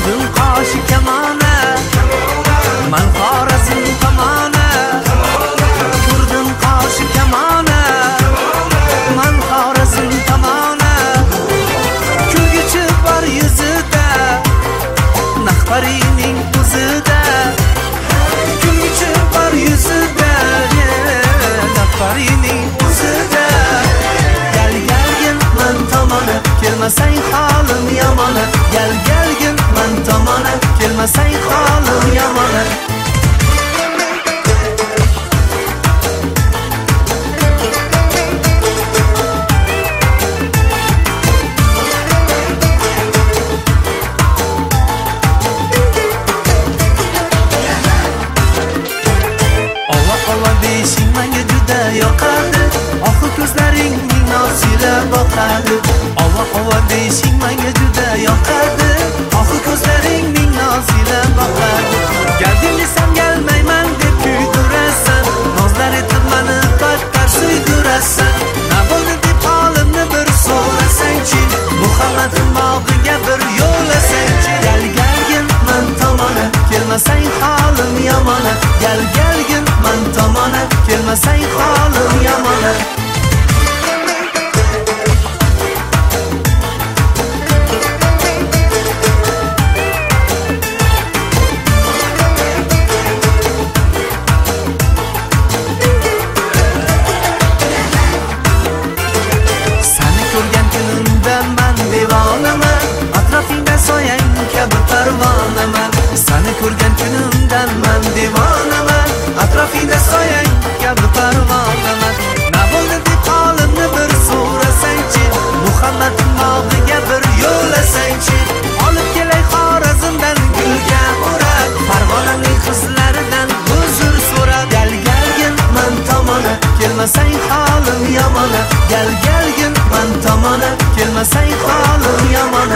Kurdun qoshi kamona, man Xorazm tomona. Kurdun qoshi kamona, man Xorazm tomona. Kulgichi bor yuzida, nahbarining o'zida. Kulgichi bor yuzida, nahbarining o'zida. Galgin man tomona, kelmasang holim yomona. Galgin man tomona, kelmasang holim yomona. Deyishing menga juda yoqadi, oxir ko'zlaring nosila boqadi. Ova deyishing menga juda yoqadi, oxir ko'zlaring nosila boqadi. Keldim desam kelmayman deb kuydirasan, nozlar etib meni battar suydirasan. Na bo'ldi deb holimni bir so'rasangchi, Muhammadning bog'iga bir yo'lasangchi. Galgin man tomona, kelmasang holim yomona. Galgin man tomona, kelmasang holim yomona. Seni ko'rgan kunimda man devonaman, atrofingda soyang kabi parvonaman. Seni ko'rgan kunimdan man devonaman, atrofingda soyang kabi parvonaman. Na bo'ldi deb holimni bir so'rasangchi, Muhammadning bog'iga bir yo'lasangchi. Olib kelay Xorazmdan gulga o'rab, Farg'onaning qizlaridan huzur so'rab. Galgin man tomona, kelmasang holim yomona. Galgin man tomona, kelmasang holim yomona.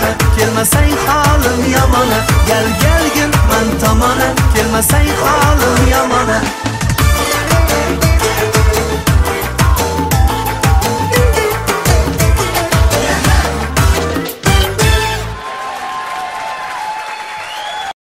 Kelmasang holim yomona. Galgin man tomona, kelmasang holim